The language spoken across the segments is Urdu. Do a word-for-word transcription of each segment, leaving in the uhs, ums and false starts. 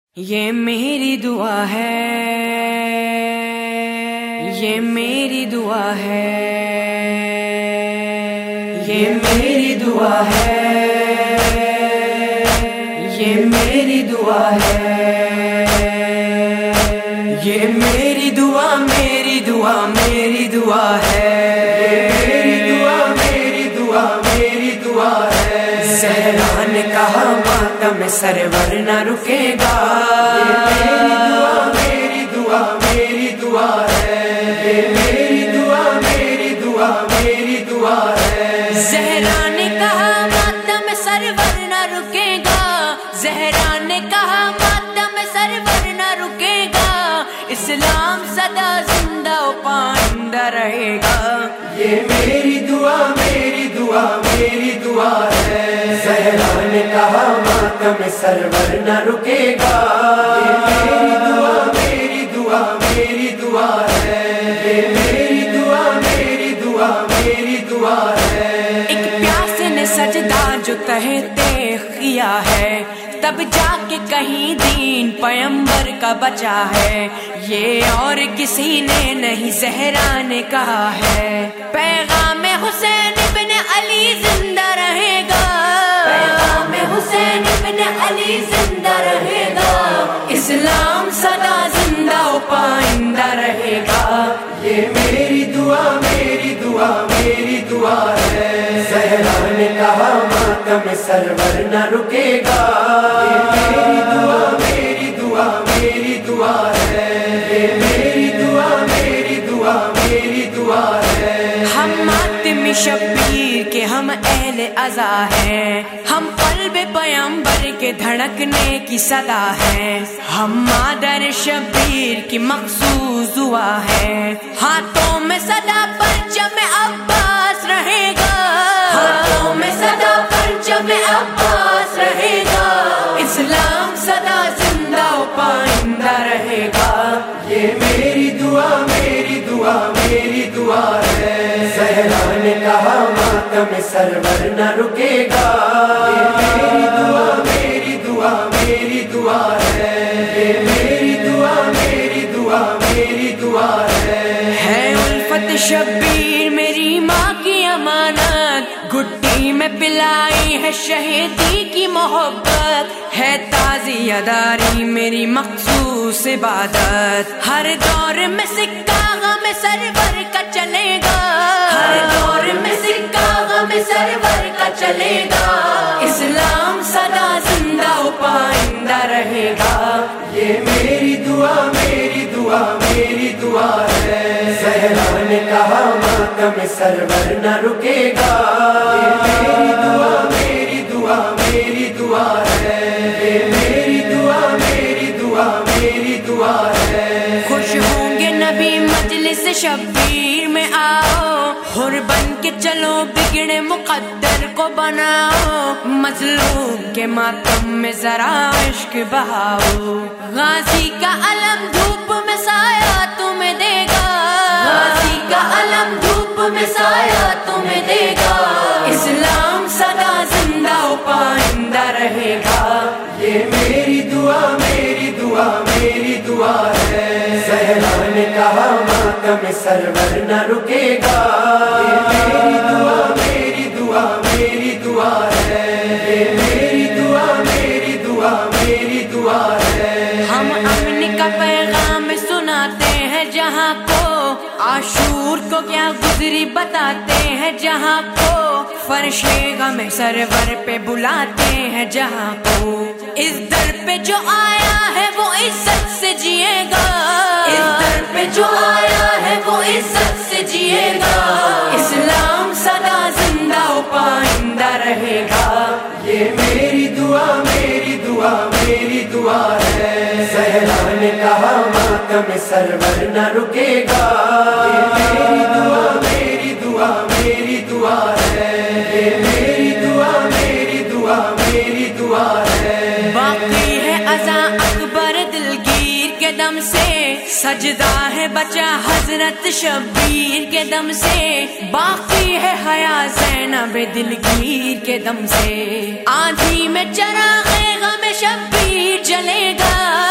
یہ میری دعا ہے، یہ میری دعا ہے، یہ میری دعا ہے، یہ میری دعا ہے، یہ میری دعا میری دعا میری دعا ہے، میری دعا میری دعا میری دعا ہے۔ زہرا نے کہا ماتم سرور نہ رکے گا، میری دعا میری دعا میری دعا ہے، میری دعا میری دعا میری دعا ہے۔ زہرا نے کہا ماتم سرور نہ رکے گا، زہرا نے کہا ماتم سرور نہ رکے گا، اسلام سدا زندہ و پائندہ رہے گا۔ یہ میری دعا میری دعا میری دعا ہے۔ زہرا نے کہا ماتم سرور نہ رکے گا، یہ میری دعا میری دعا میری دعا ہے، یہ میری دعا میری دعا میری دعا ہے۔ ایک پیاسے نے سجدہ جو تہتے کیا ہے، تب جا کے کہیں دین پیمبر کا بچا ہے، یہ اور کسی نے نہیں زہرا نے کہا ہے۔ پیغام حسین ابن علی زندہ رہے گا، پیغام حسین ابن علی زندہ رہے گا، اسلام سدا زندہ و پائندہ رہے گا۔ یہ میری دعا میری دعا میری دعا ہے۔ زہرا نے کہا ماتم سرور نہ رکے گا، یہ میری دعا میری دعا میری دعا ہے، یہ میری دعا میری دعا میری دعا ہے۔ ہم ماتم شبیر کے ہم اہل عزا ہیں، ہم قلب پیمبر کے دھڑکنے کی صدا ہیں، ہم مادر شبیر کی مخصوص دعا ہے۔ ہاتھوں میں صدا پرچم عباس رہے گا، ہاتھوں میں صدا پرچم عباس رہے گا، اسلام سدا زندہ و پائندہ رہے گا۔ یہ میری دعا میری دعا میری دعا ہے۔ زہرا نے کہا ماتم سرور نہ رکے گا، یہ میری دعا میری دعا میری دعا ہے، یہ میری دعا میری دعا میری دعا ہے۔ ہے الفت شبیر میری ماں کی امانت، گھٹی میں پلائی ہے شہیدی کی محبت، ہے تعزیہ داری میری مخصوص عبادت، ہر دور میں سکہ غم سرور کا چلے گا، ہر دور میں سکہ غم سرور کا چلے گا، اسلام سدا زندہ و پائندہ رہے گا۔ یہ میری دعا میری دعا میری دعا ہے۔ زہرا نے کہا ماتم سرور نہ رکے گا، یہ میری دعا میری دعا میری دعا ہے، یہ میری دعا میری دعا میری دعا ہے۔ خوش ہوں گے نبی مجلس شبیر میں آؤ، حر بن کے چلو بگڑے مقدر کو بناؤ، مظلوم کے ماتم میں ذرا عشق بہاؤ، غازی کا علم دھوپ میں سایہ تمہیں دے گا، غازی کا علم دھوپ میں سایہ تمہیں دے گا، اسلام سدا زندہ و پائندہ رہے گا۔ یہ میری دعا میری دعا میری دعا ہے۔ زہرا نے کہا ماتم سرور نہ رکے گا، یہ میری دعا میری دعا میری دعا ہے، یہ میری دعا میری دعا میری دعا ہے۔ ہم امن کا پیغام سناتے ہیں جہاں کو، عاشور کو کیا گزری بتاتے ہیں جہاں کو، فرش غم سرور پہ بلاتے ہیں جہاں کو، اس در پہ جو آیا ہے وہ عزت سے جیے گا، اس در پہ جو آیا ہے وہ عزت سے جیے گا، اسلام سدا زندہ و پائندہ رہے گا۔ یہ میری دعا میری دعا میری دعا ہے۔ زہرا نے کہا ماتم سرور نہ رکے گا، یہ میری دعا میری دعا میری دعا ہے، یہ میری دعا میری دعا میری دعا ہے۔ باقی ہے عزا اکبر دلگیر کے دم سے، سجدہ ہے بچا حضرت شبیر کے دم سے، باقی ہے حیا زینب دلگیر کے دم سے، آندھی میں چراغ غم شبیر جلے گا،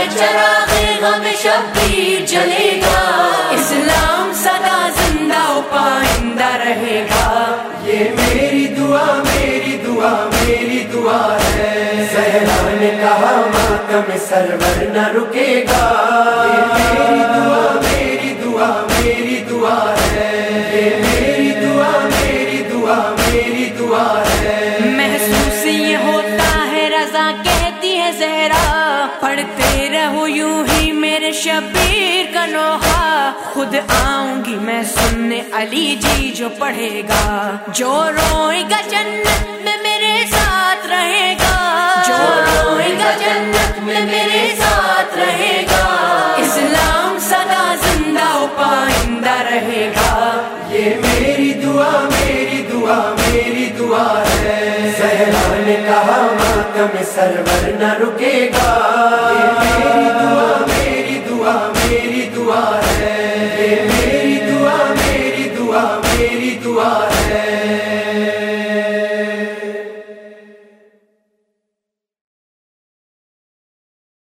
میں چراغ غم شبیر جلے گا، اسلام سدا زندہ و پائندہ رہے گا۔ یہ میری دعا میری دعا میری دعا ہے، زہرا نے کہا ماتم سرور نہ رکے گا۔ یہ میری دعا میری دعا میری دعا ہے، یہ میری دعا میری دعا میری دعا ہے۔ محسوس یہ ہوتا ہے رضا کہتی ہے زہرا، پڑھتے رہو یوں ہی میرے شبیر کا نوحہ، خود آؤں گی میں سننے علی جی جو پڑھے گا، جو روئے گا جنت میں میرے ساتھ رہے گا، جو روئے گا جنت میں میرے ساتھ رہے گا، اسلام سدا زندہ و پائندہ رہے گا۔ یہ میری دعا میری دعا میری دعا ہے، زہرا نے کہا ماتم سرور نہ رکے گا۔ یہ میری دعا میری دعا میری دعا